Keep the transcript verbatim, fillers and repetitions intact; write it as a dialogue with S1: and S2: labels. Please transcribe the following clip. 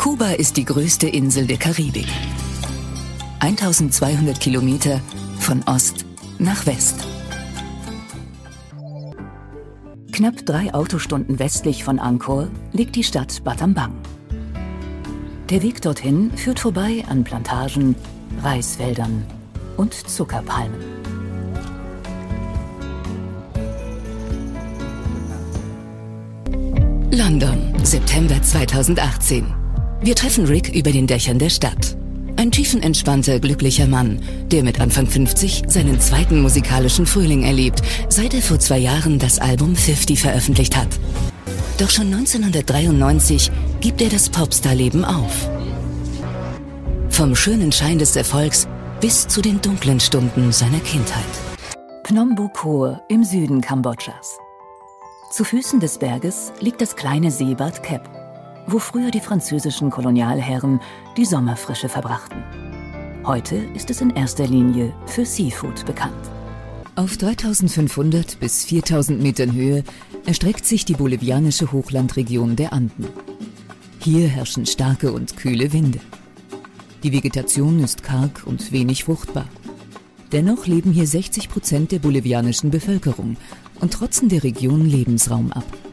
S1: Kuba ist die größte Insel der Karibik. eintausendzweihundert Kilometer von Ost nach West. Knapp drei Autostunden westlich von Angkor liegt die Stadt Battambang. Der Weg dorthin führt vorbei an Plantagen, Reisfeldern und Zuckerpalmen. London, September zweitausendachtzehn. Wir treffen Rick über den Dächern der Stadt. Ein tiefenentspannter, glücklicher Mann, der mit Anfang fünfzig seinen zweiten musikalischen Frühling erlebt, seit er vor zwei Jahren das Album fünfzig veröffentlicht hat. Doch schon neunzehnhundertdreiundneunzig gibt er das Popstar-Leben auf. Vom schönen Schein des Erfolgs bis zu den dunklen Stunden seiner Kindheit. Phnom Bukur im Süden Kambodschas. Zu Füßen des Berges liegt das kleine Seebad Kep, wo früher die französischen Kolonialherren die Sommerfrische verbrachten. Heute ist es in erster Linie für Seafood bekannt. Auf dreitausendfünfhundert bis viertausend Metern Höhe erstreckt sich die bolivianische Hochlandregion der Anden. Hier herrschen starke und kühle Winde. Die Vegetation ist karg und wenig fruchtbar. Dennoch leben hier sechzig Prozent der bolivianischen Bevölkerung und trotzen der Region Lebensraum ab.